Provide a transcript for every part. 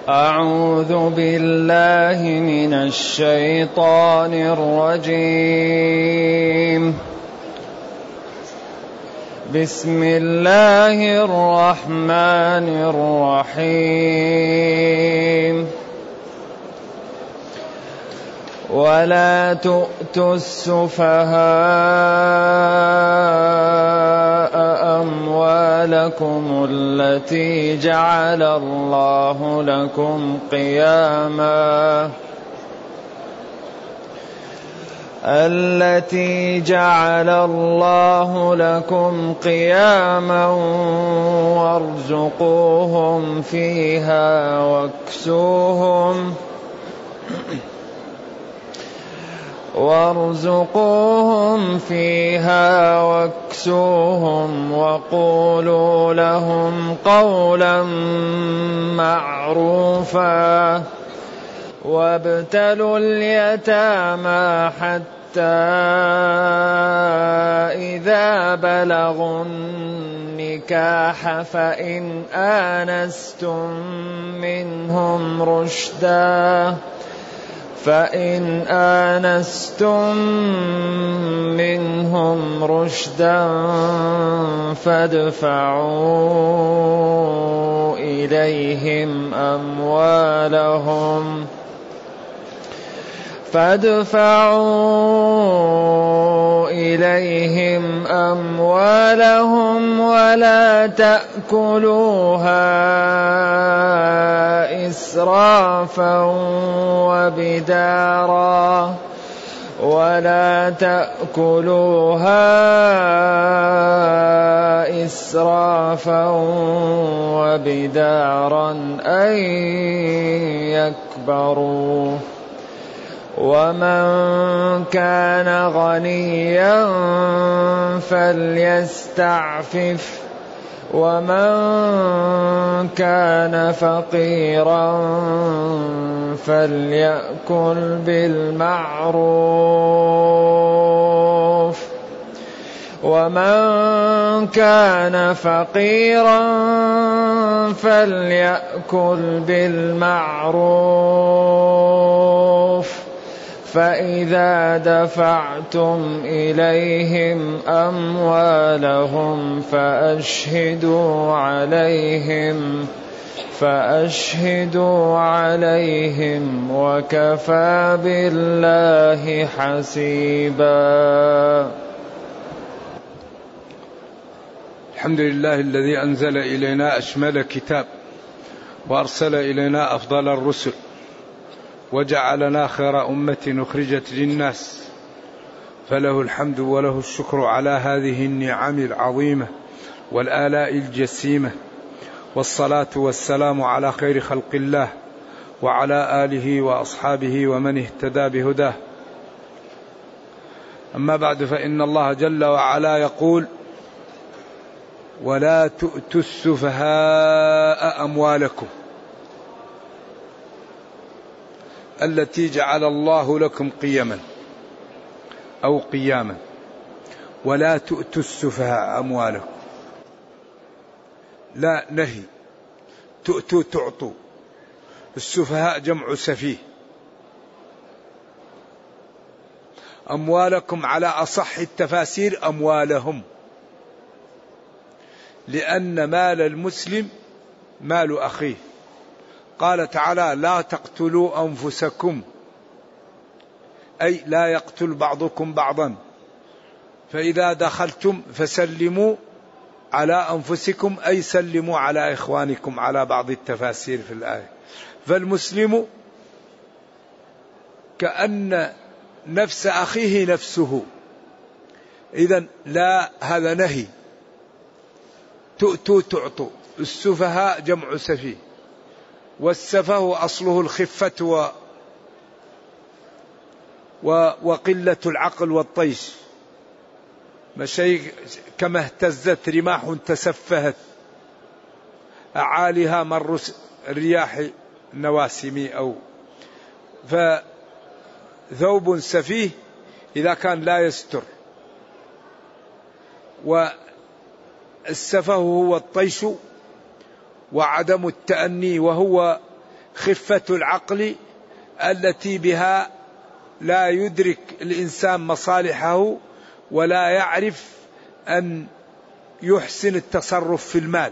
أعوذ بالله من الشيطان الرجيم. بسم الله الرحمن الرحيم. ولا تؤتوا السفهاء أموالكم التي جعل الله لكم قياما وارزقوهم فيها واكسوهم وقولوا لهم قولا معروفا وابتلوا اليتامى حتى إذا بلغوا النكاح فإن آنستم منهم رشدا فادفعوا إليهم أموالهم ولا تأكلوها إسرافا وبدارا أن يكبروا. ومن كان غنيا فليستعفف ومن كان فقيرا فليأكل بالمعروف فإذا دفعتم إليهم أموالهم فأشهدوا عليهم وكفى بالله حسيبا. الحمد لله الذي أنزل إلينا أشمل كتاب وأرسل إلينا أفضل الرسل وجعلنا خير أمة أخرجت للناس، فله الحمد وله الشكر على هذه النعم العظيمة والآلاء الجسيمة، والصلاة والسلام على خير خلق الله وعلى آله وأصحابه ومن اهتدى بهداه. أما بعد، فإن الله جل وعلا يقول: ولا تؤتوا السفهاء أموالكم التي جعل الله لكم قياما. ولا تؤتوا السفهاء أموالكم، لا نهي، تؤتوا تعطوا. السفهاء جمع سفيه. أموالكم على أصح التفاسير أموالهم، لأن مال المسلم مال أخيه. قال تعالى: لا تقتلوا أنفسكم، أي لا يقتل بعضكم بعضا، فإذا دخلتم فسلموا على أنفسكم، أي سلموا على إخوانكم على بعض التفاسير في الآية. فالمسلم كأن نفس أخيه نفسه، إذن لا، هذا نهي. تؤتوا تعطوا. السفهاء جمع سفيه، والسفه أصله الخفة وقلة العقل والطيش. كما اهتزت رماح تسفهت أعاليها مر الرياح النواسم، أو فثوب سفيه إذا كان لا يستر. والسفه هو الطيش وعدم التأني، وهو خفة العقل التي بها لا يدرك الإنسان مصالحه ولا يعرف أن يحسن التصرف في المال.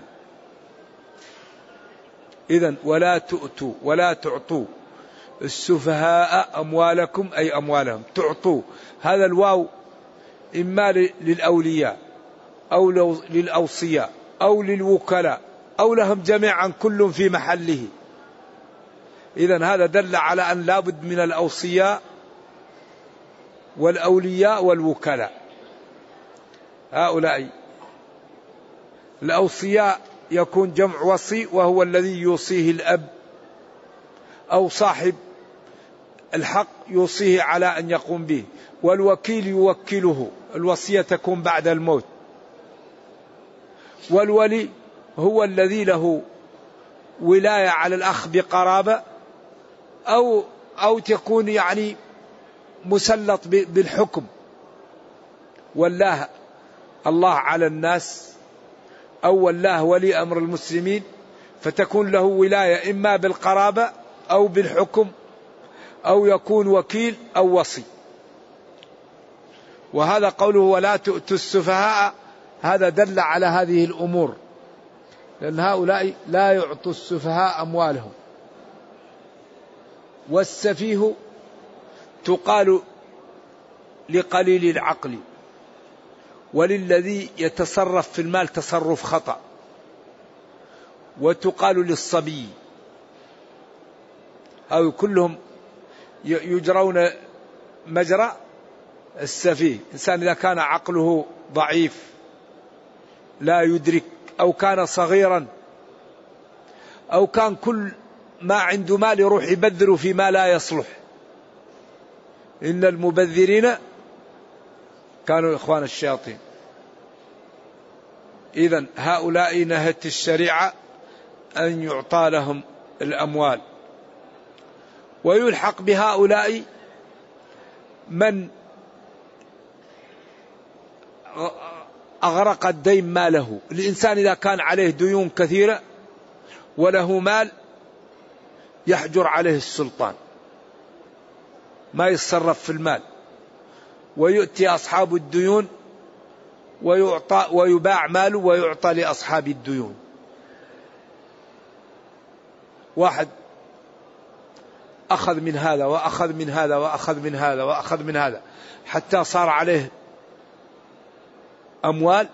إذن ولا تؤتوا ولا تعطوا السفهاء أموالكم أي أموالهم. تعطوا هذا الواو إما للأولياء أو للأوصياء أو للوكلاء أو لهم جميعا كل في محله. إذن هذا دل على أن لابد من الأوصياء والأولياء والوكلاء. هؤلاء الأوصياء يكون جمع وصي وهو الذي يوصيه الأب أو صاحب الحق يوصيه على أن يقوم به، والوكيل يوكله، الوصية تكون بعد الموت. والولي هو الذي له ولاية على الأخ بقرابة أو تكون يعني مسلط بالحكم، والله الله على الناس أو والله ولي أمر المسلمين، فتكون له ولاية إما بالقرابة أو بالحكم أو يكون وكيل أو وصي. وهذا قوله ولا تؤتوا السفهاء هذا دل على هذه الأمور، لأن هؤلاء لا يعطوا السفهاء أموالهم. والسفيه تقال لقليل العقل وللذي يتصرف في المال تصرف خطأ، وتقال للصبي، أو كلهم يجرون مجرى السفيه. إنسان إذا كان عقله ضعيف لا يدرك أو كان صغيرا أو كان كل ما عنده مال يروح يبذر فيما لا يصلح. إن المبذرين كانوا إخوان الشياطين. إذن هؤلاء نهت الشريعة أن يعطى لهم الأموال. ويلحق بهؤلاء من أغرق الدين ماله. الإنسان إذا كان عليه ديون كثيرة وله مال يحجر عليه السلطان، ما يتصرف في المال، ويؤتي أصحاب الديون ويعطى ويباع ماله ويعطى لأصحاب الديون. واحد أخذ من هذا وأخذ من هذا وأخذ من هذا وأخذ من هذا حتى صار عليه أموال،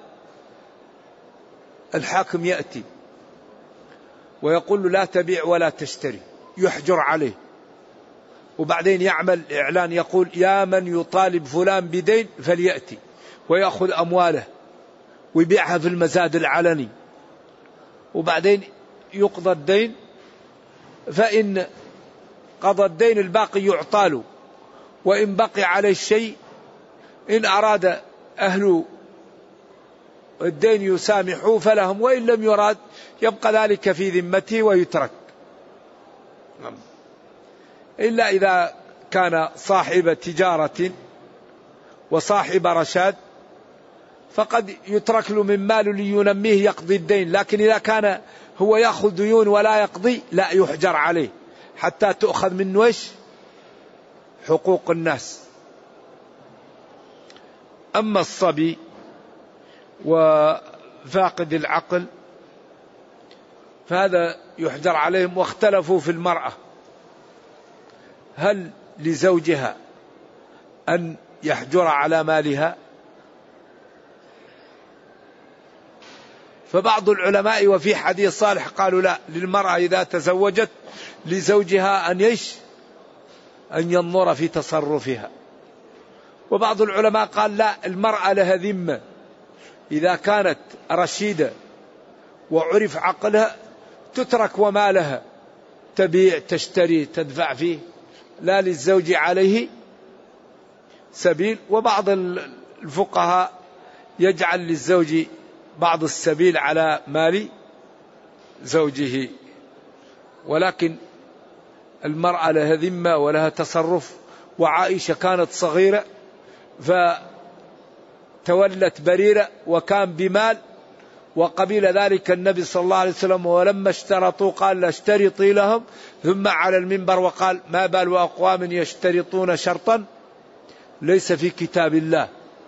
الحاكم يأتي ويقول له لا تبيع ولا تشتري، يحجر عليه. وبعدين يعمل إعلان يقول يا من يطالب فلان بدين فليأتي، ويأخذ أمواله ويبيعها في المزاد العلني. وبعدين يقضى الدين، فإن قضى الدين الباقي يعطى له، وإن بقي عليه الشيء إن أراد أهل الدين يسامحوا فلهم، وإن لم يراد يبقى ذلك في ذمته ويترك. إلا إذا كان صاحب تجارة وصاحب رشاد فقد يترك له من ماله لينميه يقضي الدين. لكن إذا كان هو يأخذ ديون ولا يقضي لا يحجر عليه حتى تؤخذ منه إيش؟ حقوق الناس. أما الصبي وفاقد العقل فهذا يحجر عليهم. واختلفوا في المرأة، هل لزوجها أن يحجر على مالها؟ فبعض العلماء وفي حديث صالح قالوا لا، للمرأة إذا تزوجت لزوجها أن ينظر في تصرفها. وبعض العلماء قال لا، المرأة لها ذمة، إذا كانت رشيدة وعرف عقلها تترك ومالها تبيع تشتري تدفع فيه، لا للزوج عليه سبيل. وبعض الفقهاء يجعل للزوج بعض السبيل على مال زوجه. ولكن المرأة لها ذمة ولها تصرف. وعائشة كانت صغيرة فتولت بريرة وكان بمال وقبل ذلك النبي صلى الله عليه وسلم، ولما اشترطوا قال لا اشترطي لهم، ثم على المنبر وقال ما بال أقوام يشترطون شرطا ليس في كتاب الله،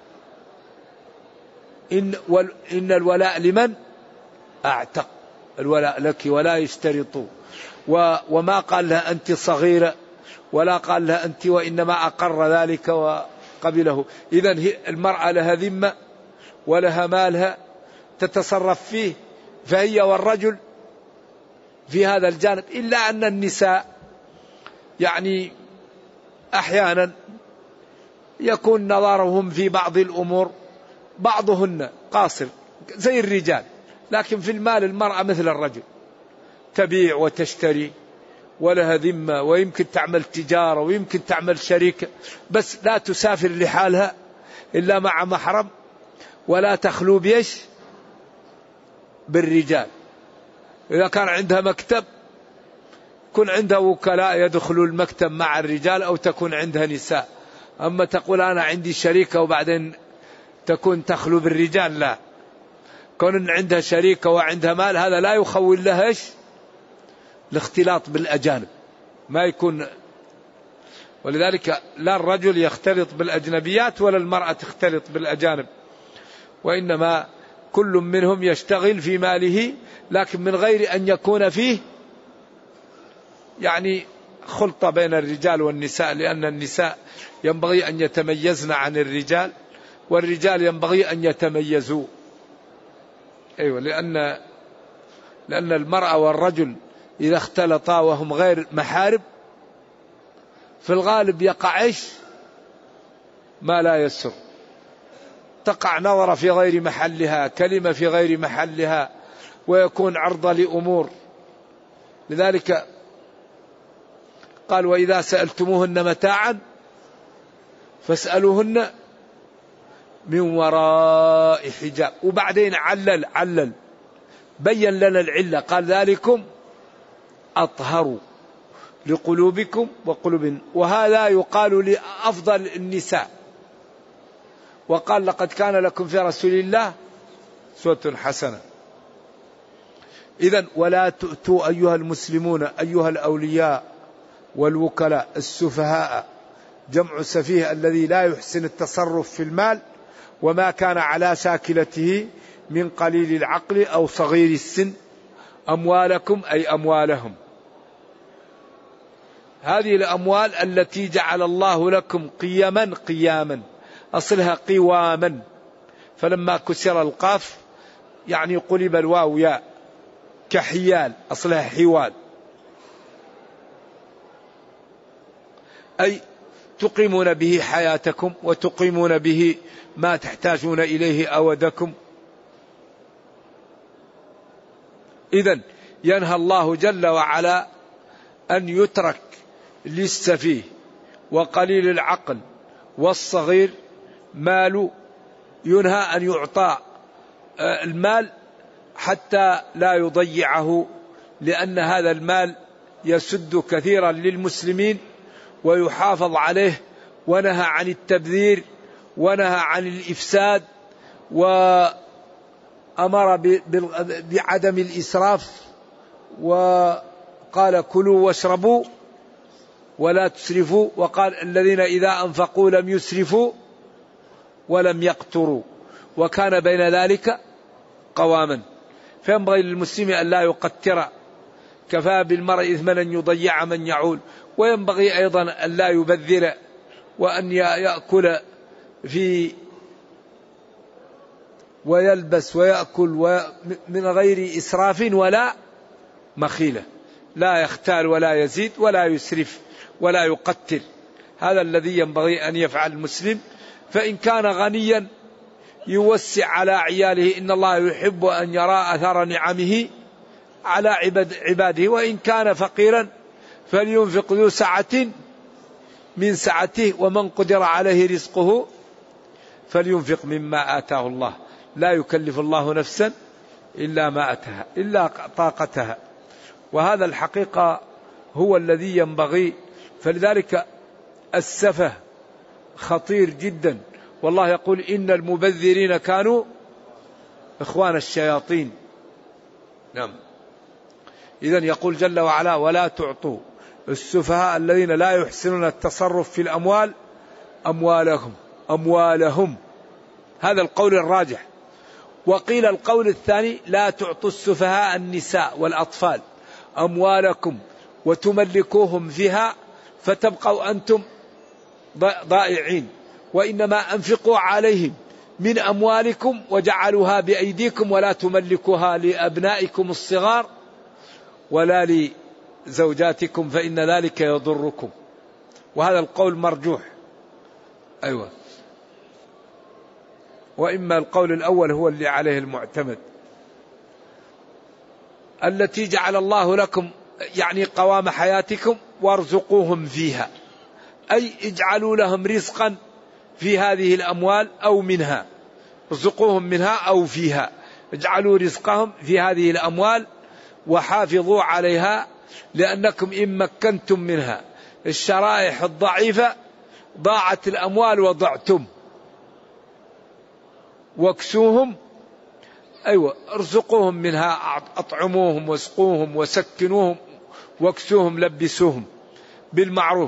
إن الولاء لمن أعتق، الولاء لك ولا يشترطوا. وما قال لها أنت صغيرة ولا قال لها أنت، وإنما أقر ذلك وقبله. إذن المرأة لها ذمة ولها مالها تتصرف فيه، فهي والرجل في هذا الجانب. إلا أن النساء يعني أحيانا يكون نظرهم في بعض الأمور بعضهن قاصر زي الرجال، لكن في المال المرأة مثل الرجل، تبيع وتشتري ولها ذمة، ويمكن تعمل تجارة ويمكن تعمل شركة، بس لا تسافر لحالها إلا مع محرم، ولا تخلو بيش بالرجال. إذا كان عندها مكتب كن عندها وكلاء يدخلوا المكتب مع الرجال، أو تكون عندها نساء. أما تقول أنا عندي شريكة وبعدين تكون تخلو بالرجال، لا، كون عندها شريكة وعندها مال هذا لا يخول لها إيش الاختلاط بالأجانب، ما يكون. ولذلك لا الرجل يختلط بالأجنبيات ولا المرأة تختلط بالأجانب، وإنما كل منهم يشتغل في ماله، لكن من غير أن يكون فيه يعني خلطة بين الرجال والنساء، لأن النساء ينبغي أن يتميزن عن الرجال، والرجال ينبغي أن يتميزوا. أيوة، لأن المرأة والرجل إذا اختلطا وهم غير محارم في الغالب يقع ما لا يسر، تقع نظرة في غير محلها، كلمة في غير محلها، ويكون عرضة لأمور. لذلك قال وإذا سألتموهن متاعا فاسألوهن من وراء حجاب. وبعدين علل بين لنا العلة، قال ذلكم أطهر لقلوبكم وقلوبهن، وهذا يقال لأفضل النساء. وقال لقد كان لكم في رسول الله أسوة حسنة. إذن ولا تؤتوا أيها المسلمون أيها الأولياء والوكلاء السفهاء، جمع سفيه الذي لا يحسن التصرف في المال وما كان على شاكلته من قليل العقل أو صغير السن، أموالكم أي أموالهم. هذه الأموال التي جعل الله لكم قياما، أصلها قواما، فلما كسر القاف يعني قلب الواو ياء، كحيال أصلها حوال، أي تقيمون به حياتكم وتقيمون به ما تحتاجون إليه أودكم. إذن ينهى الله جل وعلا أن يترك للسفيه وقليل العقل والصغير مال، ينهى أن يعطى المال حتى لا يضيعه، لأن هذا المال يسد كثيرا للمسلمين ويحافظ عليه، ونهى عن التبذير ونهى عن الإفساد، وأمر بعدم الإسراف، وقال كلوا واشربوا ولا تسرفوا، وقال الذين إذا أنفقوا لم يسرفوا ولم يقتروا وكان بين ذلك قواما. فينبغي للمسلم أن لا يقتر، كفى بالمرء إثما أن يضيع من يعول، وينبغي أيضا أن لا يبذر، وأن يأكل ويلبس ويأكل من غير إسراف ولا مخيلة، لا يختال ولا يزيد ولا يسرف ولا يقتل. هذا الذي ينبغي أن يفعل المسلم. فإن كان غنيا يوسع على عياله، إن الله يحب أن يرى أثر نعمه على عباده. وإن كان فقيرا فلينفق ذو سعة من سعته، ومن قدر عليه رزقه فلينفق مما آتاه الله، لا يكلف الله نفسا إلا ما أتاها إلا طاقتها. وهذا الحقيقة هو الذي ينبغي. فلذلك السفه خطير جدا، والله يقول إن المبذرين كانوا إخوان الشياطين. نعم. إذن يقول جل وعلا: ولا تعطوا السفهاء الذين لا يحسنون التصرف في الأموال أموالهم. هذا القول الراجح. وقيل القول الثاني: لا تعطوا السفهاء النساء والأطفال أموالكم وتملكوهم فيها فتبقوا أنتم ضائعين، وإنما أنفقوا عليهم من أموالكم وجعلوها بأيديكم ولا تملكوها لأبنائكم الصغار ولا لزوجاتكم فإن ذلك يضركم. وهذا القول مرجوح. أيوة. وإما القول الأول هو اللي عليه المعتمد. التي جعل الله لكم يعني قوام حياتكم وارزقوهم فيها، أي اجعلوا لهم رزقا في هذه الأموال أو منها، ارزقوهم منها أو فيها، اجعلوا رزقهم في هذه الأموال وحافظوا عليها، لأنكم إن مكنتم منها الشرائح الضعيفة ضاعت الأموال وضعتم. واكسوهم، أيوة، ارزقوهم منها، أطعموهم واسقوهم وسكنوهم واكسوهم لبسوهم بالمعروف.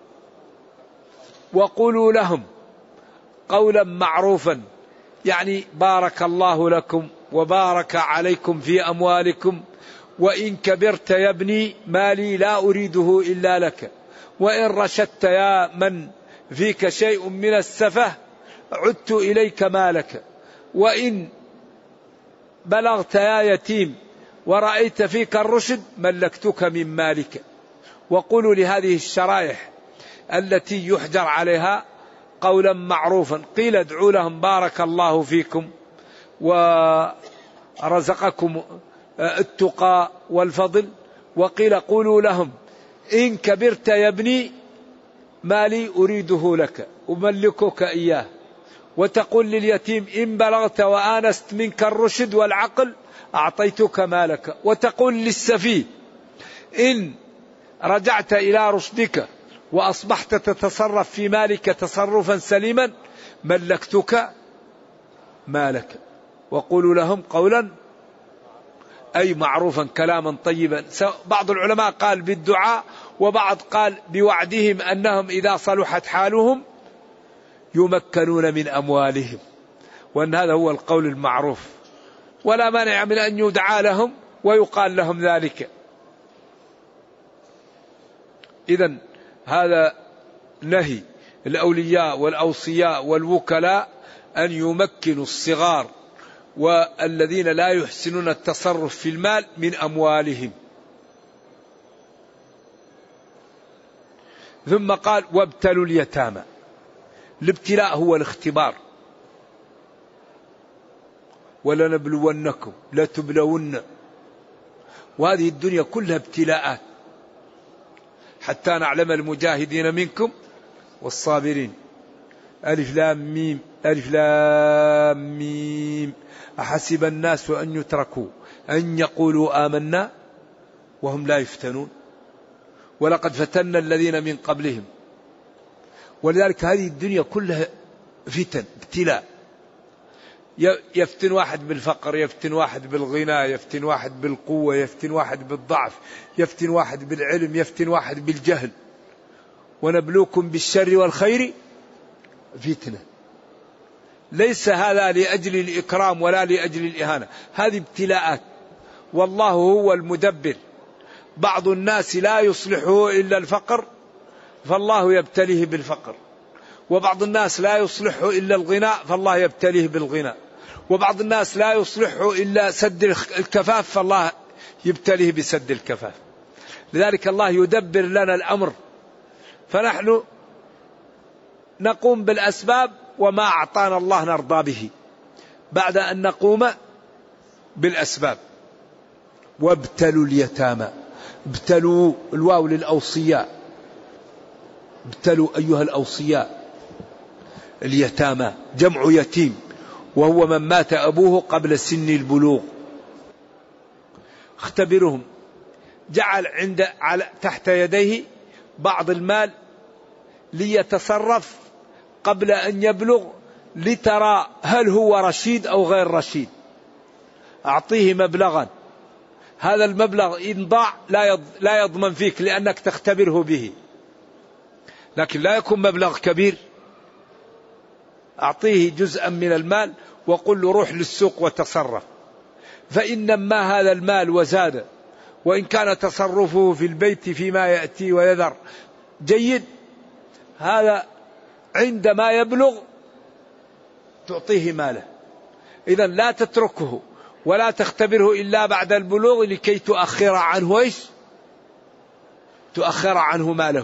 وقولوا لهم قولا معروفا، يعني بارك الله لكم وبارك عليكم في أموالكم، وإن كبرت يا ابني مالي لا أريده إلا لك، وإن رشدت يا من فيك شيء من السفه عدت إليك مالك، وإن بلغت يا يتيم ورأيت فيك الرشد ملكتك من مالك. وقولوا لهذه الشرائح التي يحجر عليها قولا معروفا. قيل ادعوا لهم بارك الله فيكم ورزقكم التقى والفضل، وقيل قولوا لهم إن كبرت يا ابني مالي أريده لك أملكك إياه. وتقول لليتيم إن بلغت وآنست منك الرشد والعقل أعطيتك مالك. وتقول للسفيه إن رجعت إلى رشدك وأصبحت تتصرف في مالك تصرفا سليما ملكتك مالك. وقولوا لهم قولا أي معروفا كلاما طيبا. بعض العلماء قال بالدعاء، وبعض قال بوعدهم أنهم إذا صلحت حالهم يمكنون من أموالهم، وأن هذا هو القول المعروف، ولا مانع من أن يدعى لهم ويقال لهم ذلك. إذن هذا نهي الأولياء والأوصياء والوكلاء أن يمكنوا الصغار والذين لا يحسنون التصرف في المال من أموالهم. ثم قال وابتلوا اليتامى. الابتلاء هو الاختبار. ولنبلونكم لتبلون، وهذه الدنيا كلها ابتلاءات حتى نعلم المجاهدين منكم والصابرين. ألف لام ميم ألف لام ميم. أحسب الناس أن يتركوا أن يقولوا آمنا وهم لا يفتنون ولقد فتنا الذين من قبلهم. ولذلك هذه الدنيا كلها فتن ابتلاء. يفتن واحد بالفقر، يفتن واحد بالغنى، يفتن واحد بالقوة، يفتن واحد بالضعف، يفتن واحد بالعلم، يفتن واحد بالجهل. ونبلوكم بالشر والخير فتنة. ليس هذا لأجل الإكرام ولا لأجل الإهانة، هذه ابتلاءات، والله هو المدبر. بعض الناس لا يصلحه إلا الفقر فالله يبتليه بالفقر، وبعض الناس لا يصلحه إلا الغنى فالله يبتليه بالغنى، وبعض الناس لا يصلحه إلا سد الكفاف فالله يبتليه بسد الكفاف. لذلك الله يدبر لنا الأمر، فنحن نقوم بالأسباب وما أعطانا الله نرضى به بعد أن نقوم بالأسباب. وابتلوا اليتامى. ابتلوا الواو للأوصياء، ابتلوا أيها الأوصياء. اليتامى جمع يتيم، وهو من مات أبوه قبل سن البلوغ. اختبرهم. جعل تحت يديه بعض المال ليتصرف قبل أن يبلغ، لترى هل هو رشيد أو غير رشيد. أعطيه مبلغا، هذا المبلغ إن ضاع لا يضمن فيك لأنك تختبره به، لكن لا يكون مبلغ كبير. أعطيه جزءا من المال وقل له روح للسوق وتصرف، فإن ما هذا المال وزاد، وإن كان تصرفه في البيت فيما يأتي ويذر جيد، هذا عندما يبلغ تعطيه ماله. إذا لا تتركه ولا تختبره إلا بعد البلوغ لكي تؤخر عنه إيش؟ تؤخر عنه ماله.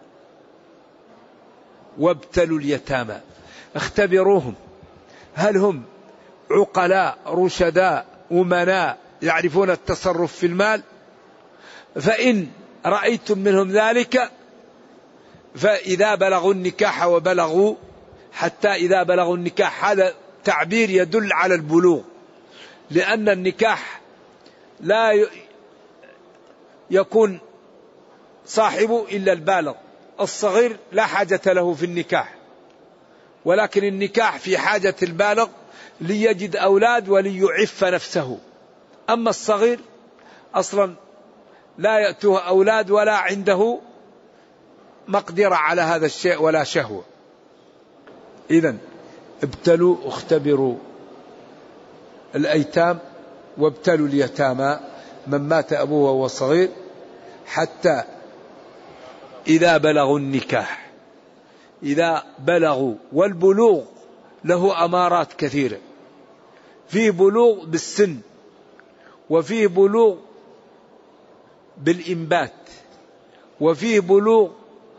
وابتلوا اليتامى، اختبروهم هل هم عقلاء رشداء أمناء يعرفون التصرف في المال، فإن رأيتم منهم ذلك فإذا بلغوا النكاح وبلغوا، حتى إذا بلغوا النكاح هذا تعبير يدل على البلوغ، لأن النكاح لا يكون صاحبه إلا البالغ، الصغير لا حاجة له في النكاح، ولكن النكاح في حاجة البالغ ليجد أولاد وليعف نفسه. أما الصغير أصلا لا يأتوه أولاد ولا عنده مقدرة على هذا الشيء ولا شهوة. إذن ابتلوا اختبروا الأيتام وابتلوا اليتامى من مات أبوه وهو صغير حتى إذا بلغوا النكاح. إذا بلغوا، والبلوغ له أمارات كثيرة، فيه بلوغ بالسن، وفيه بلوغ بالإنبات، وفيه بلوغ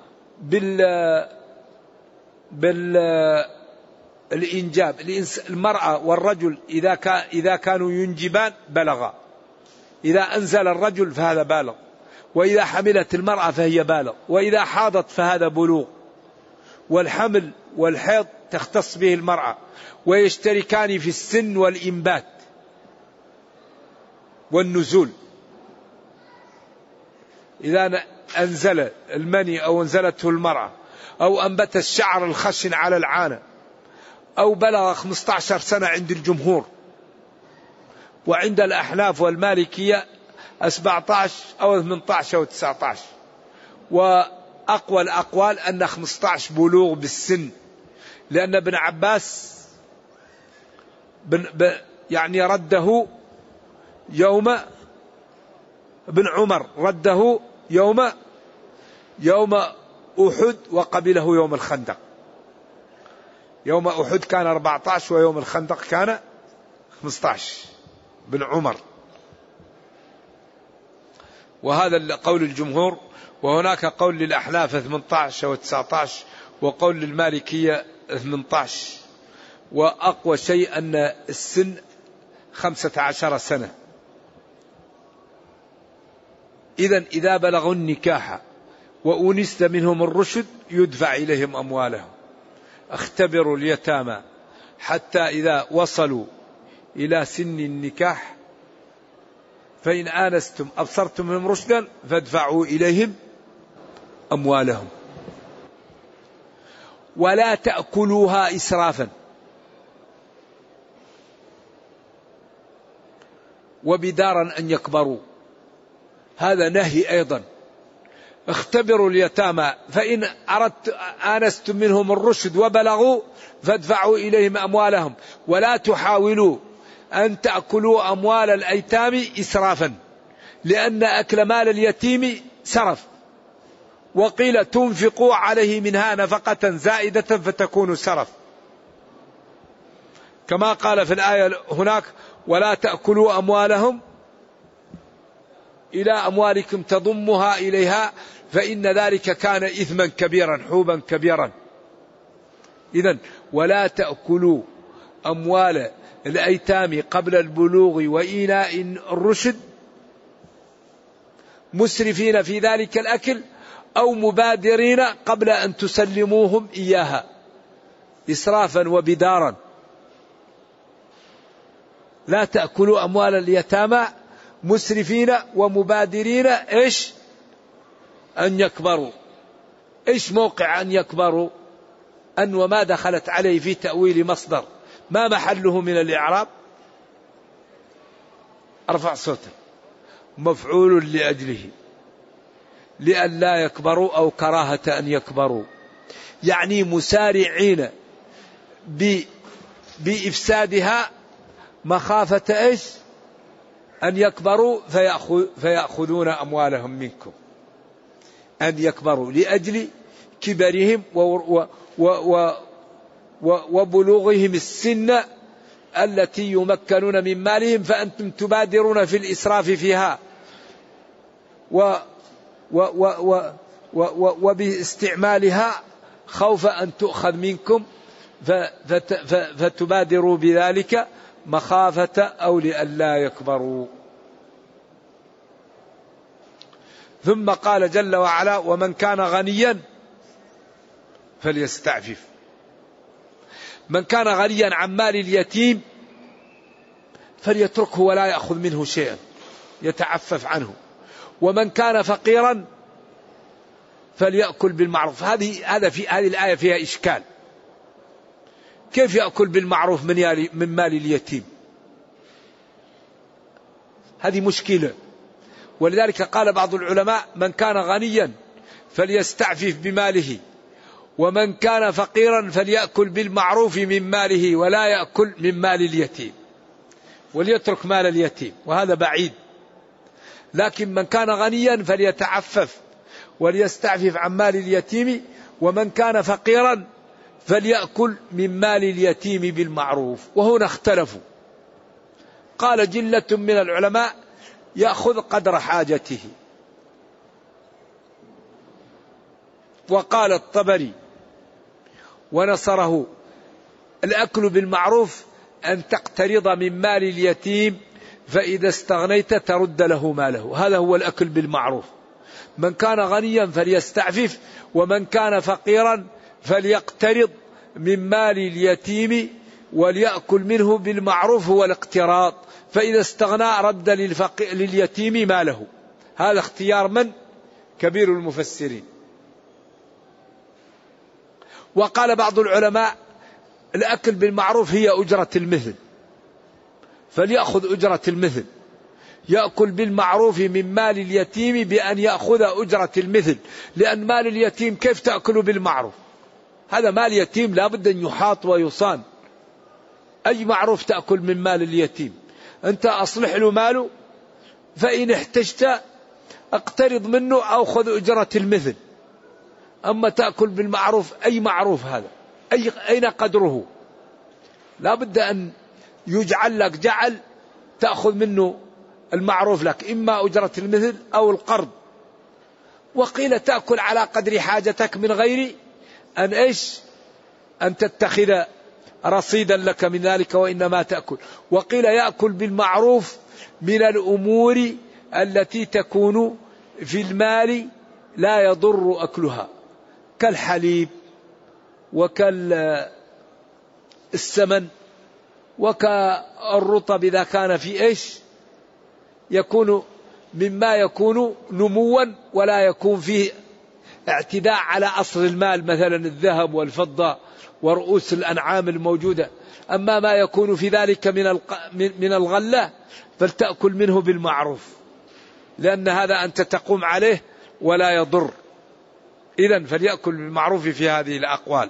بالإنجاب. المرأة والرجل إذا كانوا ينجبان بلغا، إذا أنزل الرجل فهذا بالغ، وإذا حملت المرأة فهي بالغ، وإذا حاضت فهذا بلوغ. والحمل والحيض تختص به المرأة، ويشتركان في السن والإنبات والنزول. إذا أنزل المني أو أنزلته المرأة أو أنبت الشعر الخشن على العانة أو بلغ 15 سنة عند الجمهور، وعند الأحناف والمالكية 17 أو 18 أو 19، وأقوى الأقوال أن 15 بلوغ بالسن، لأن ابن عباس يعني رده يوم، ابن عمر رده يوم أحد وقبله يوم الخندق. يوم أحد كان 14 ويوم الخندق كان 15 بن عمر، وهذا قول الجمهور. وهناك قول للأحناف 18 أو 19، وقول للمالكية 18، وأقوى شيء أن السن 15 سنة. إذا بلغوا النكاح وأونست منهم الرشد يدفع إليهم أموالهم. اختبروا اليتامى حتى إذا وصلوا إلى سن النكاح، فإن آنستم أبصرتم منهم رشدا فادفعوا إليهم أموالهم ولا تأكلوها إسرافا وبدارا أن يكبروا. هذا نهي أيضا. اختبروا اليتامى فإن آنستم منهم الرشد وبلغوا فادفعوا إليهم أموالهم ولا تحاولوا أن تأكلوا أموال الأيتام إسرافا، لأن أكل مال اليتيم سرف، وقيل تنفقوا عليه منها نفقة زائدة فتكون سرف، كما قال في الآية هناك ولا تأكلوا أموالهم إلى أموالكم تضمها إليها فإن ذلك كان إثما كبيرا حوبا كبيرا. إذن ولا تأكلوا أموال الأيتام قبل البلوغ وإيناء الرشد مسرفين في ذلك الأكل أو مبادرين قبل أن تسلموهم إياها إسرافا وبدارا. لا تأكلوا أموال اليتامى مسرفين ومبادرين إيش؟ أن يكبروا. إيش موقع أن يكبروا؟ أن وما دخلت عليه في تأويل مصدر ما محله من الإعراب؟ أرفع صوتك. مفعول لأجله، لئلا يكبروا أو كراهة أن يكبروا، يعني مسارعين بإفسادها مخافة إيش؟ أن يكبروا فيأخذون أموالهم منكم. أن يكبروا لأجل كبرهم وبلوغهم السن التي يمكنون من مالهم، فأنتم تبادرون في الإسراف فيها وباستعمالها خوف أن تؤخذ منكم، فتبادروا بذلك مخافة أو لئلا يكبروا. ثم قال جل وعلا: ومن كان غنيا فليستعفف. من كان غنيا عن مال اليتيم فليتركه ولا يأخذ منه شيئا، يتعفف عنه. ومن كان فقيرا فليأكل بالمعروف. هذه الآية فيها إشكال. كيف يأكل بالمعروف من مال اليتيم؟ هذه مشكلة. ولذلك قال بعض العلماء: من كان غنيا فليستعفف بماله، ومن كان فقيرا فليأكل بالمعروف من ماله ولا يأكل من مال اليتيم، وليترك مال اليتيم، وهذا بعيد. لكن من كان غنيا فليتعفف وليستعفف عن مال اليتيم، ومن كان فقيرا فليأكل من مال اليتيم بالمعروف. وهنا اختلفوا. قال جلة من العلماء: يأخذ قدر حاجته. وقال الطبري ونصره: الأكل بالمعروف أن تقترض من مال اليتيم، فإذا استغنيت ترد له ماله. هذا هو الأكل بالمعروف. من كان غنيا فليستعفف، ومن كان فقيرا فليقترض من مال اليتيم وليأكل منه بالمعروف، هو الاقتراض. فإذا استغنى رد لليتيم ماله. هذا اختيار من؟ كبير المفسرين. وقال بعض العلماء: الأكل بالمعروف هي أجرة المثل، فليأخذ أجرة المثل. يأكل بالمعروف من مال اليتيم بأن يأخذ أجرة المثل، لأن مال اليتيم كيف تأكل بالمعروف؟ هذا مال يتيم لا بد أن يحاط ويصان. أي معروف تأكل من مال اليتيم؟ أنت أصلح له ماله، فإن احتجت اقترض منه أو خذ أجرة المثل. أما تأكل بالمعروف، أي معروف هذا؟ أين قدره؟ لا بد أن يجعل لك جعل تأخذ منه المعروف لك، إما أجرة المثل أو القرض. وقيل تأكل على قدر حاجتك من غير أن إيش؟ أن تتخذ رصيدا لك من ذلك، وإنما تأكل. وقيل يأكل بالمعروف من الأمور التي تكون في المال لا يضر أكلها، كالحليب وكالسمن وكالرطب إذا كان في إيش؟ يكون مما يكون نموا ولا يكون فيه اعتداء على أصل المال، مثلا الذهب والفضة ورؤوس الأنعام الموجودة. أما ما يكون في ذلك من الغلة فلتأكل منه بالمعروف، لأن هذا أنت تقوم عليه ولا يضر. إذن فليأكل بالمعروف في هذه الأقوال.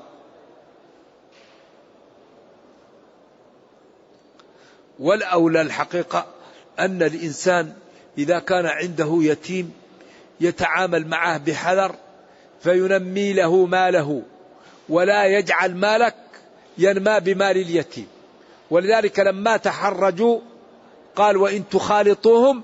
والأولى الحقيقة أن الإنسان إذا كان عنده يتيم يتعامل معه بحذر، فينمي له ماله، ولا يجعل مالك ينمى بمال اليتيم. ولذلك لما تحرجوا قال: وإن تخالطوهم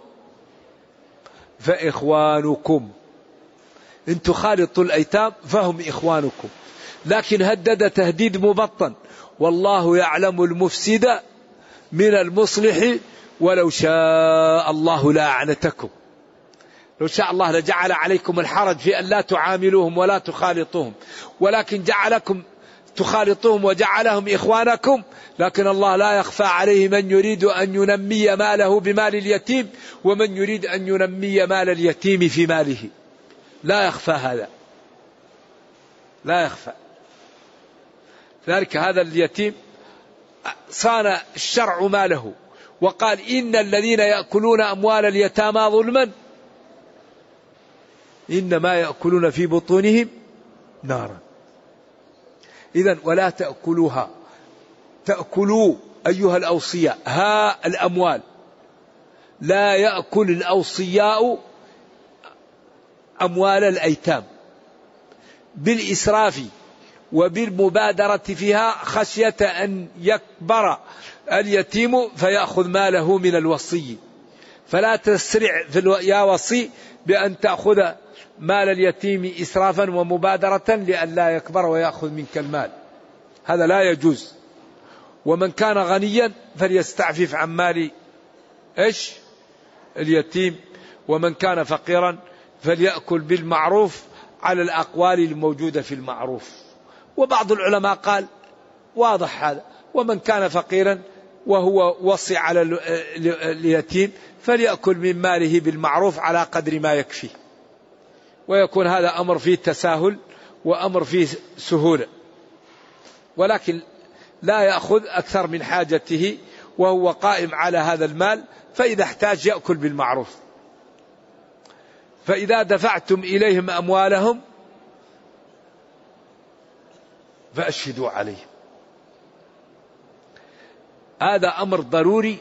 فإخوانكم. إن تخالطوا الأيتام فهم إخوانكم. لكن هدد تهديد مبطن: والله يعلم المفسد من المصلح ولو شاء الله لأعنتكم. لو شاء الله لجعل عليكم الحرج في أن لا تعاملوهم ولا تخالطوهم، ولكن جعلكم تخالطوهم وجعلهم إخوانكم. لكن الله لا يخفى عليه من يريد أن ينمي ماله بمال اليتيم، ومن يريد أن ينمي مال اليتيم في ماله. لا يخفى هذا، لا يخفى. ذلك هذا اليتيم صان الشرع ماله، وقال إن الذين يأكلون أموال اليتامى ظلما إنما يأكلون في بطونهم نارا. إذن ولا تأكلوها، تأكلوا أيها الأوصياء ها الأموال، لا يأكل الأوصياء أموال الأيتام بالإسراف وبالمبادرة فيها خشية أن يكبر اليتيم فيأخذ ماله من الوصي. فلا تسرع يا وصي بأن تأخذ مال اليتيم إسرافا ومبادرة لئلا يكبر ويأخذ منك المال، هذا لا يجوز. ومن كان غنيا فليستعفف عن مال اليتيم، ومن كان فقيرا فليأكل بالمعروف على الأقوال الموجودة في المعروف. وبعض العلماء قال واضح هذا، ومن كان فقيرا وهو وصي على اليتيم فليأكل من ماله بالمعروف على قدر ما يكفي، ويكون هذا أمر فيه تساهل وأمر فيه سهولة، ولكن لا يأخذ أكثر من حاجته وهو قائم على هذا المال، فإذا احتاج يأكل بالمعروف. فإذا دفعتم إليهم أموالهم فأشهدوا عليهم. هذا أمر ضروري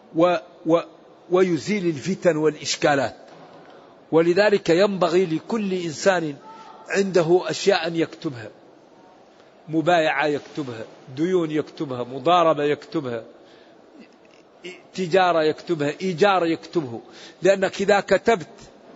ويزيل الفتن والإشكالات. ولذلك ينبغي لكل إنسان عنده أشياء يكتبها، مبايعة يكتبها، ديون يكتبها، مضاربة يكتبها، تجارة يكتبها، إيجار يكتبه، لأنك إذا كتبت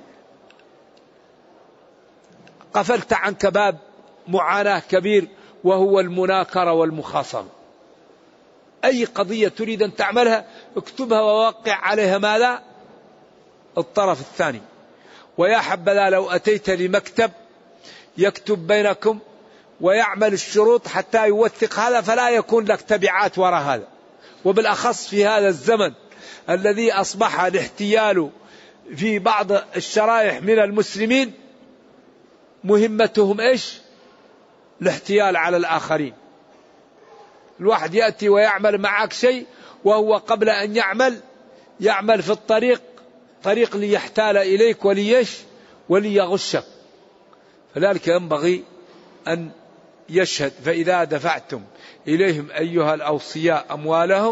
قفلت عنك باب معاناة كبير وهو المناكرة والمخاصمة. أي قضية تريد أن تعملها اكتبها ووقع عليها ماذا؟ الطرف الثاني. ويا حبذا لو أتيت لمكتب يكتب بينكم ويعمل الشروط حتى يوثق هذا، فلا يكون لك تبعات وراء هذا. وبالأخص في هذا الزمن الذي أصبح الاحتيال في بعض الشرائح من المسلمين مهمتهم الاحتيال على الآخرين. الواحد يأتي ويعمل معك شيء وهو قبل أن يعمل في طريق ليحتال إليك وليغشك. فذلك ينبغي أن يشهد. فإذا دفعتم إليهم أيها الأوصياء أموالهم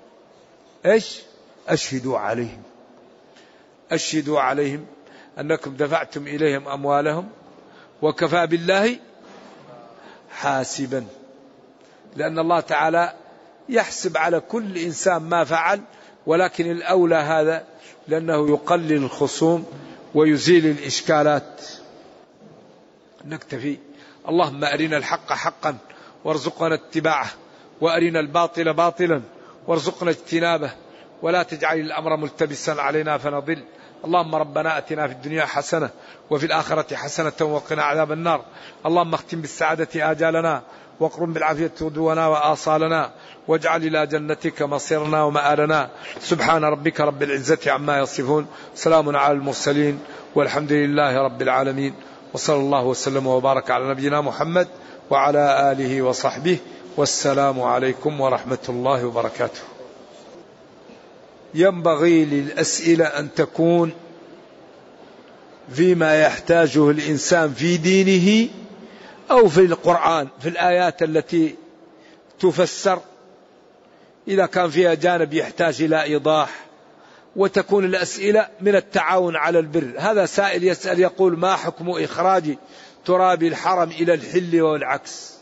أشهدوا عليهم. أشهدوا عليهم أنكم دفعتم إليهم أموالهم وكفى بالله حاسبا، لأن الله تعالى يحسب على كل إنسان ما فعل، ولكن الأولى هذا لأنه يقلل الخصوم ويزيل الإشكالات. نكتفي. اللهم أرنا الحق حقا وارزقنا اتباعه، وأرنا الباطل باطلا وارزقنا اجتنابه، ولا تجعل الأمر ملتبسا علينا فنضل. اللهم ربنا أتنا في الدنيا حسنة وفي الآخرة حسنة وقنا عذاب النار. اللهم اختم بالسعادة آجالنا واقرم بالعافية غدونا وآصالنا، واجعل إلى جنتك مصيرنا ومآلنا. سبحان ربك رب العزة عما يصفون، سلام على المرسلين، والحمد لله رب العالمين، وصلى الله وسلم وبارك على نبينا محمد وعلى آله وصحبه، والسلام عليكم ورحمة الله وبركاته. ينبغي للأسئلة أن تكون فيما يحتاجه الإنسان في دينه أو في القرآن، في الآيات التي تفسر إذا كان فيها جانب يحتاج إلى إيضاح، وتكون الأسئلة من التعاون على البر. هذا سائل يسأل يقول: ما حكم إخراج تراب الحرم إلى الحل والعكس؟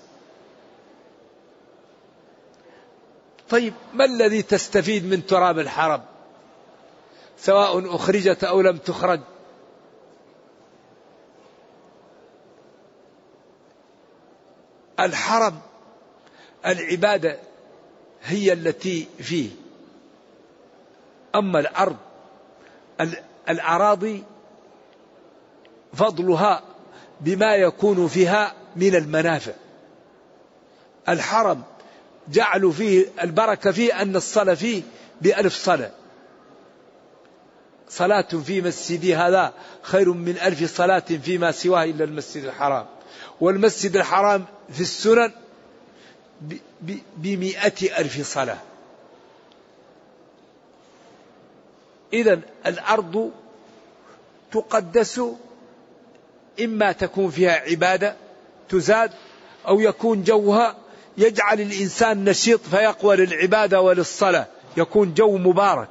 طيب، ما الذي تستفيد من تراب الحرم سواء أخرجت أو لم تخرج؟ الحرم العبادة هي التي فيه، أما الأرض الأراضي فضلها بما يكون فيها من المنافع. الحرم جعلوا فيه البركة فيه أن الصلاة فيه ب1000 صلاة. صلاة في مسجدي هذا خير من 1000 صلاة فيما سواه إلا المسجد الحرام. والمسجد الحرام في السنن ب100,000 صلاة. إذن الأرض تقدس، إما تكون فيها عبادة تزاد، أو يكون جوها يجعل الإنسان نشيط فيقوى للعبادة وللصلاة، يكون جو مبارك.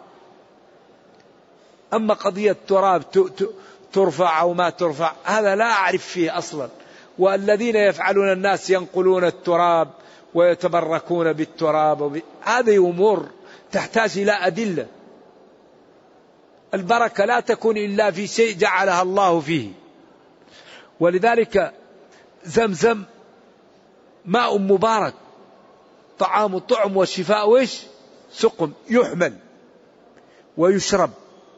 أما قضية تراب ترفع أو ما ترفع، هذا لا أعرف فيه أصلا. والذين يفعلون الناس ينقلون التراب ويتبركون بالتراب، هذه أمور تحتاج إلى أدلة. البركة لا تكون إلا في شيء جعلها الله فيه. ولذلك زمزم ماء مبارك، طعام طعم وشفاء وإيش سقم، يحمل ويشرب.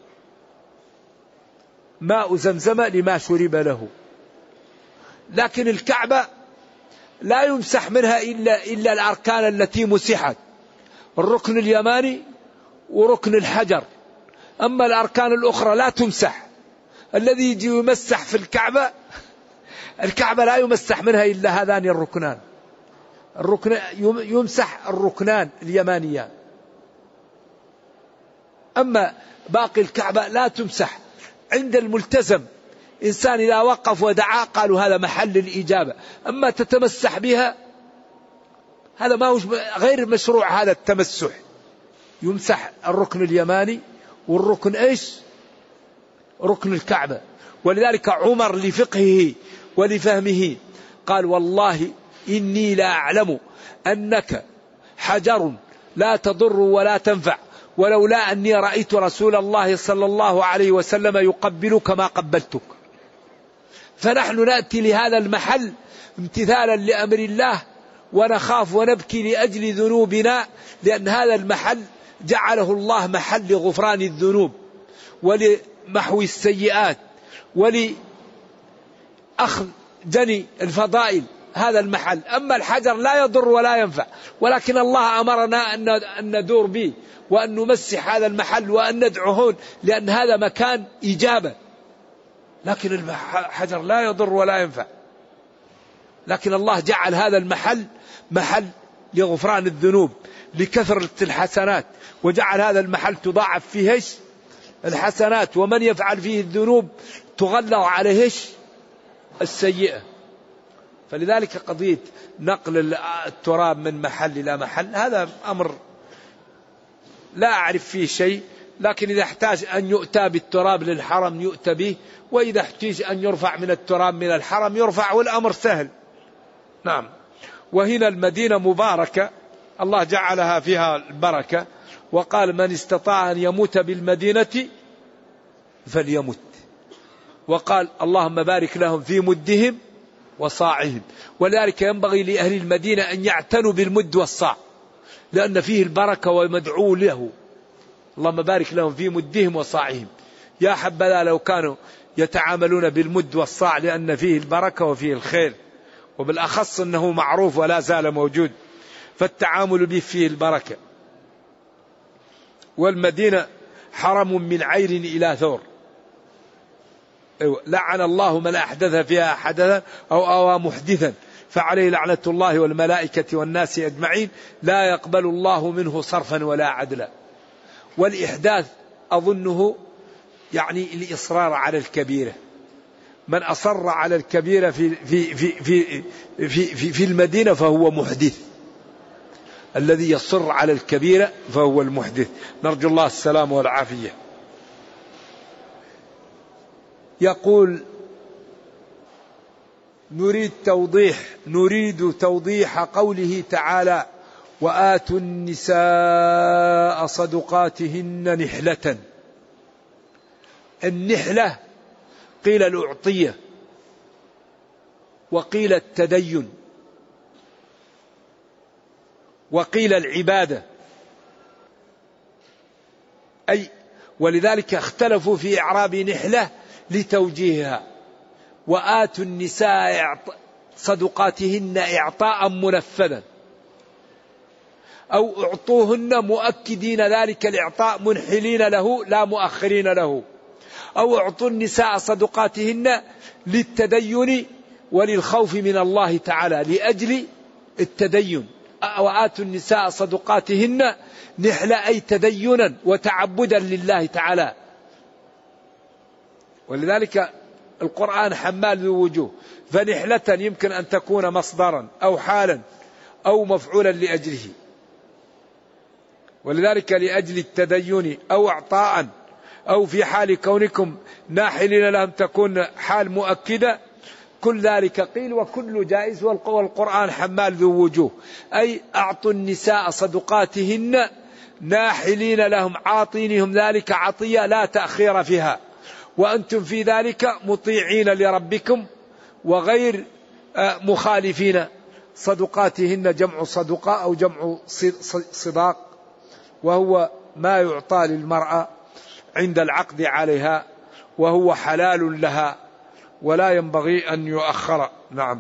ماء زمزم لما شرب له. لكن الكعبة لا يمسح منها إلا الأركان التي مسحت، الركن اليماني وركن الحجر. أما الأركان الأخرى لا تمسح. الذي يجي يمسح في الكعبة لا يمسح منها إلا هذان الركنان. الركن يمسح الركنان اليمانيان، أما باقي الكعبة لا تمسح. عند الملتزم إنسان إذا وقف ودعا قالوا هذا محل الإجابة. أما تتمسح بها هذا ما هو غير مشروع. هذا التمسح يمسح الركن اليماني والركن إيش ركن الكعبة. ولذلك عمر لفقهه ولفهمه قال والله إني لا أعلم أنك حجر لا تضر ولا تنفع، ولولا أني رأيت رسول الله صلى الله عليه وسلم يقبلك ما قبلتك. فنحن نأتي لهذا المحل امتثالا لأمر الله، ونخاف ونبكي لأجل ذنوبنا، لأن هذا المحل جعله الله محل لغفران الذنوب ولمحو السيئات ولأخذ جني الفضائل. هذا المحل. أما الحجر لا يضر ولا ينفع، ولكن الله أمرنا أن ندور به وأن نمسح هذا المحل وأن ندعوهن، لأن هذا مكان إجابة. لكن الحجر لا يضر ولا ينفع، لكن الله جعل هذا المحل محل لغفران الذنوب لكثرة الحسنات، وجعل هذا المحل تضاعف فيه الحسنات، ومن يفعل فيه الذنوب تغلظ عليه السيئة. فلذلك قضية نقل التراب من محل إلى محل هذا أمر لا أعرف فيه شيء، لكن إذا احتاج أن يؤتى بالتراب للحرم يؤتى به، وإذا احتاج أن يرفع من التراب من الحرم يرفع، والأمر سهل. نعم. وهنا المدينة مباركة، الله جعلها فيها البركة، وقال من استطاع أن يموت بالمدينة فليمت. وقال اللهم بارك لهم في مدهم وصاعهم. ولذلك ينبغي لأهل المدينة أن يعتنوا بالمد والصاع، لأن فيه البركة ومدعو له. اللهم بارك لهم في مدهم وصاعهم. يا حبذا لو كانوا يتعاملون بالمد والصاع، لأن فيه البركة وفيه الخير، وبالأخص أنه معروف ولا زال موجود، فالتعامل به فيه البركة. والمدينة حرم من عير إلى ثور. لعن الله من أحدث فيها حدثا أو أوى محدثا فعليه لعنة الله والملائكة والناس أجمعين لا يقبل الله منه صرفا ولا عدلا. والإحداث أظنه يعني الإصرار على الكبيرة. من أصر على الكبيرة في المدينة فهو محدث. الذي يصر على الكبيرة فهو المحدث. نرجو الله السلام والعافية. يقول نريد توضيح قوله تعالى وآتوا النساء صدقاتهن نحلة. النحلة قيل الأعطية، وقيل التدين، وقيل العبادة، أي ولذلك اختلفوا في إعراب نحلة لتوجيهها. وآتوا النساء صدقاتهن إعطاء منفذا، أو اعطوهن مؤكدين ذلك الإعطاء منحلين له لا مؤخرين له، أو اعطوا النساء صدقاتهن للتدين وللخوف من الله تعالى لأجل التدين. وآتوا النساء صدقاتهن نحلة أي تدينا وتعبدا لله تعالى. ولذلك القرآن حمال ذو وجوه، فنحلة يمكن أن تكون مصدرا أو حالا أو مفعولا لأجله، ولذلك لأجل التدين أو إعطاء أو في حال كونكم ناحلين لهم تكون حال مؤكدة، كل ذلك قيل وكل جائز. والقرآن حمال ذو وجوه، أي أعطوا النساء صدقاتهن ناحلين لهم عاطينهم ذلك عطية لا تأخير فيها، وأنتم في ذلك مطيعين لربكم وغير مخالفين. صدقاتهن جمع صدقة أو جمع صداق، وهو ما يعطى للمرأة عند العقد عليها، وهو حلال لها ولا ينبغي أن يؤخر. نعم.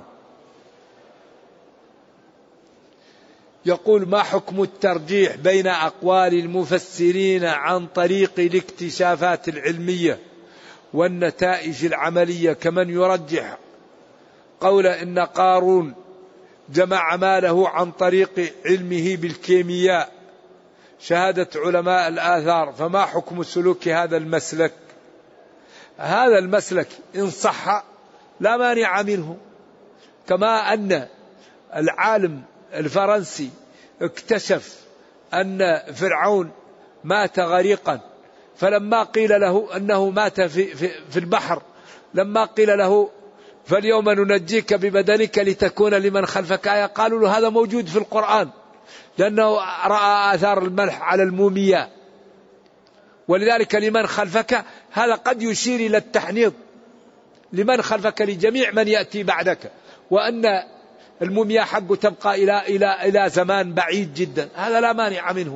يقول: ما حكم الترجيح بين أقوال المفسرين عن طريق الاكتشافات العلمية والنتائج العملية، كمن يرجح قول إن قارون جمع ماله عن طريق علمه بالكيمياء شهادة علماء الآثار، فما حكم سلوك هذا المسلك؟ هذا المسلك إن صح لا مانع منه، كما أن العالم الفرنسي اكتشف أن فرعون مات غريقا، فلما قيل له أنه مات في البحر، لما قيل له فاليوم ننجيك ببدنك لتكون لمن خلفك آية، قالوا له هذا موجود في القرآن، لأنه رأى آثار الملح على المومياء. ولذلك لمن خلفك هذا قد يشير إلى التحنيض، لمن خلفك لجميع من يأتي بعدك، وأن المومياء حقه تبقى إلى زمان بعيد جدا، هذا لا مانع منه.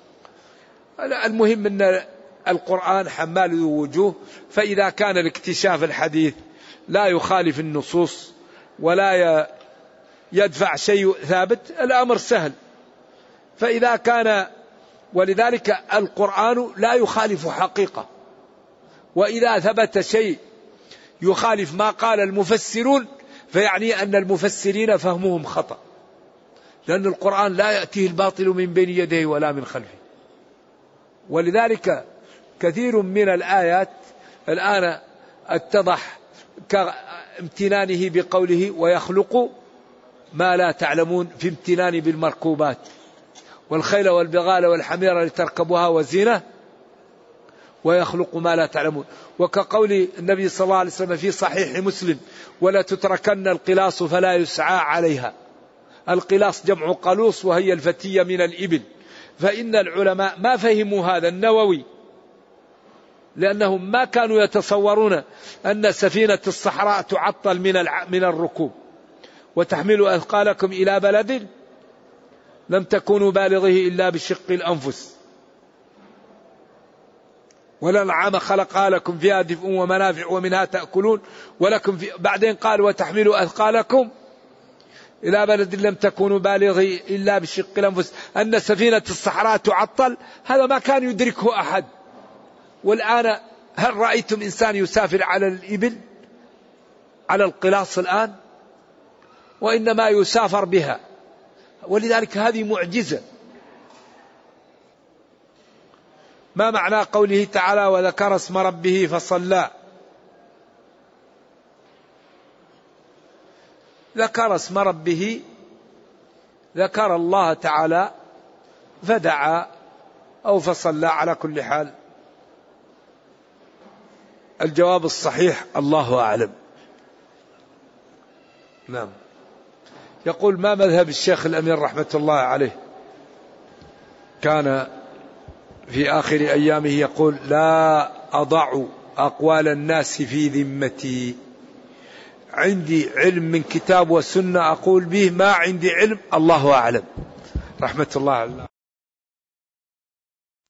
المهم أن القرآن حمال ذو وجوه، فإذا كان الاكتشاف الحديث لا يخالف النصوص ولا يدفع شيء ثابت، الأمر سهل. فإذا كان، ولذلك القرآن لا يخالف حقيقة، وإذا ثبت شيء يخالف ما قال المفسرون فيعني أن المفسرين فهمهم خطأ، لأن القرآن لا يأتيه الباطل من بين يديه ولا من خلفه. ولذلك كثير من الآيات الآن اتضح كامتنانه بقوله ويخلق ما لا تعلمون، في امتنان بالمركوبات، والخيل والبغال والحمير لتركبوها وزينة، ويخلق ما لا تعلمون. وكقول النبي صلى الله عليه وسلم في صحيح مسلم: ولا تتركن القلاص فلا يسعى عليها. القلاص جمع قلوص وهي الفتية من الإبل. فإن العلماء ما فهموا هذا، النووي، لأنهم ما كانوا يتصورون أن سفينة الصحراء تعطل من الركوب، وتحملوا أثقالكم إلى بلد لم تكونوا بالغه إلا بشق الأنفس، والأنعام خلقها لكم فيها دفء ومنافع ومنها تأكلون ولكم بعدين قال وتحملوا أثقالكم إلى بلد لم تكونوا بالغه إلا بشق الأنفس. أن سفينة الصحراء تعطل هذا ما كان يدركه أحد. والآن هل رأيتم إنسان يسافر على الإبل على القلاص الآن؟ وإنما يسافر بها. ولذلك هذه معجزة. ما معنى قوله تعالى وذكر اسم ربه فصلى؟ ذكر اسم ربه، ذكر الله تعالى فدعا أو فصلى، على كل حال الجواب الصحيح الله أعلم. نعم. يقول: ما مذهب الشيخ الأمير رحمة الله عليه؟ كان في آخر أيامه يقول: لا أضع أقوال الناس في ذمتي، عندي علم من كتاب وسنة أقول به، ما عندي علم الله أعلم، رحمة الله عليه.